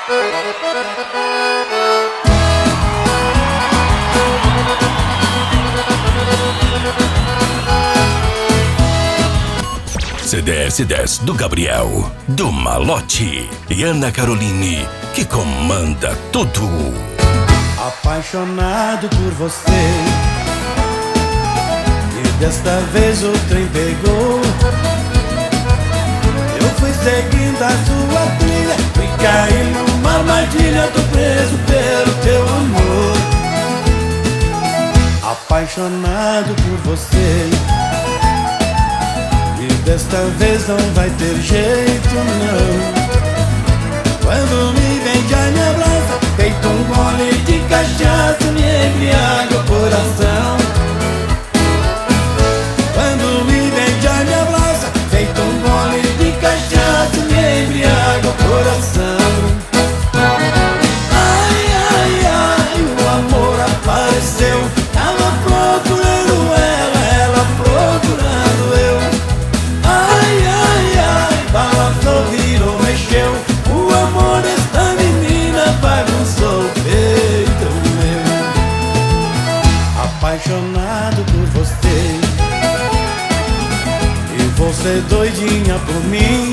CDS 10 do Gabriel, do Malote e Ana Caroline, que comanda tudo. Apaixonado por você, e desta vez o trem pegou. Eu fui seguindo a sua trilha, fui cair numa armadilha, tô preso pelo teu amor. Apaixonado por você, e desta vez não vai ter jeito não. Quando me vem já me abraça, feito um gole de cachaça, me embriaga o coração. Quando me vem já me abraça, feito um gole de cachaça, me embriaga o coração. Ai, ai, ai, o amor apareceu, tava procurando ela procurando eu. Ai, ai, ai, balançou, virou, mexeu, o amor desta menina bagunçou o peito meu. Apaixonado por você, e você doidinha por mim,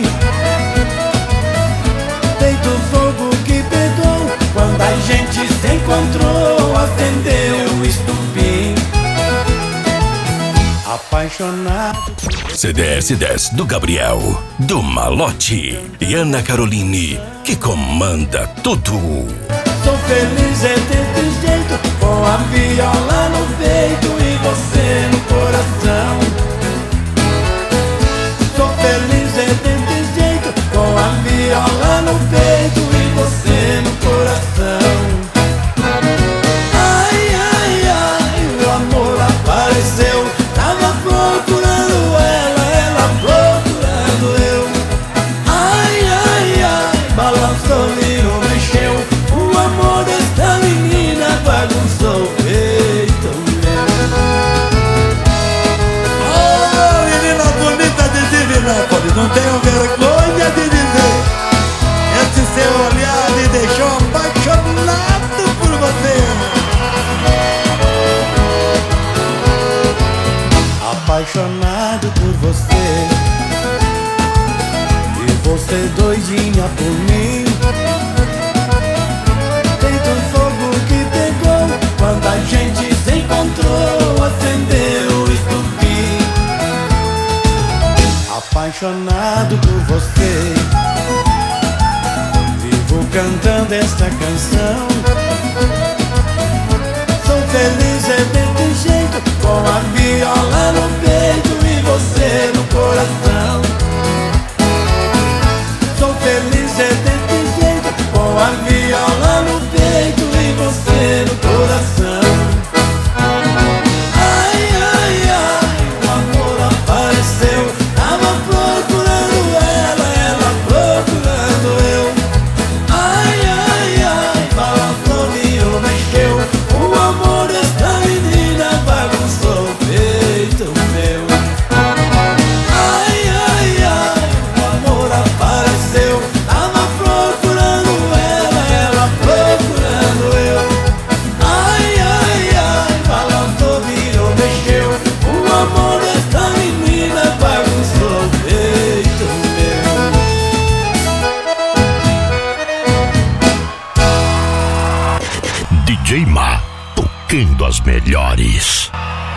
feito fogo que pegou, quando a gente se encontrou, acendeu o estupim. Apaixonado. CDS 10 do Gabriel, do Malote e Ana Caroline, que comanda tudo. Sou feliz é desse jeito, com a viola no peito e você no coração. Sou feliz é desse jeito, com a viola no peito e você no coração. Ai, ai, ai, o amor apareceu, tava procurando ela procurando eu. Ai, ai, ai, balançou, virou, mexeu, o amor desta menina bagunçou o peito meu. Oh, menina bonita de Divinópolis, não tenho vergonha de dizer, esse seu olhar me deixou apaixonado por você. Apaixonado por você, e você doidinha por mim, feito um fogo que pegou, quando a gente se encontrou, acendeu o estupim. Apaixonado por você, vivo cantando esta canção. Sou feliz é desse jeito, com a viola no peito e você no coração. Sou feliz é desse jeito, com a viola no peito e você no coração. Ai, ai, ai, o amor apareceu, tava procurando ela procurando eu. Ai, ai, ai, balançou, virou, mexeu, o amor desta menina bagunçou o peito meu. Ai, ai, ai, o amor apareceu, tava procurando ela procurando eu. Ai, ai, ai, balançou, virou, mexeu, o amor desta menina bagunçou o peito meu. DJ Ma, tocando as melhores.